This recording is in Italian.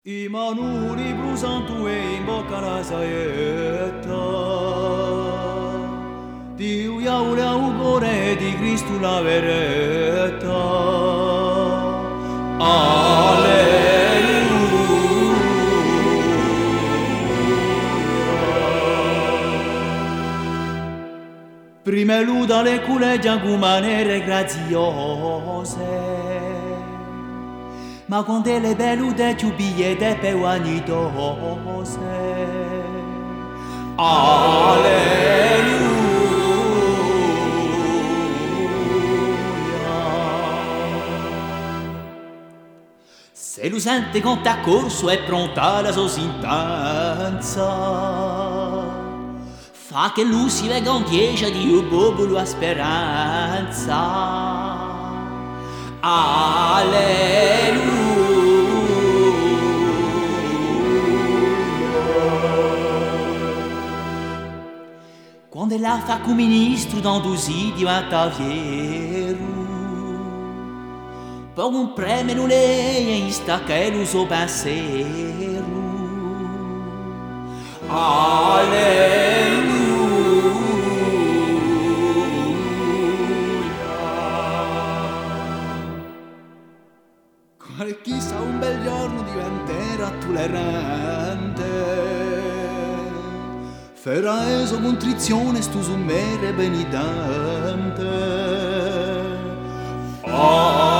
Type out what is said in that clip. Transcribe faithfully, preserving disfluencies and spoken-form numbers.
I manuri brusantu e in bocca la saetta di uiaule augure di Cristo la veretta. Alleluia. Prime luda le culeggia gumanere graziose, ma con delle belude ciubie de pewanitose. Alleluia. Se lo sente con t'accorso è pronta la sua sintanza, fa che lui si vega un dieci di un popolo a speranza. Alleluia. Quando la fa come ministro d'Andusi diventa vieru, per un premio non lei in stacca lo suo pensiero. Alleluia. Quale chissà un bel giorno diventerà tollerante, farà eso contrizione stu su mere benidente. Oh.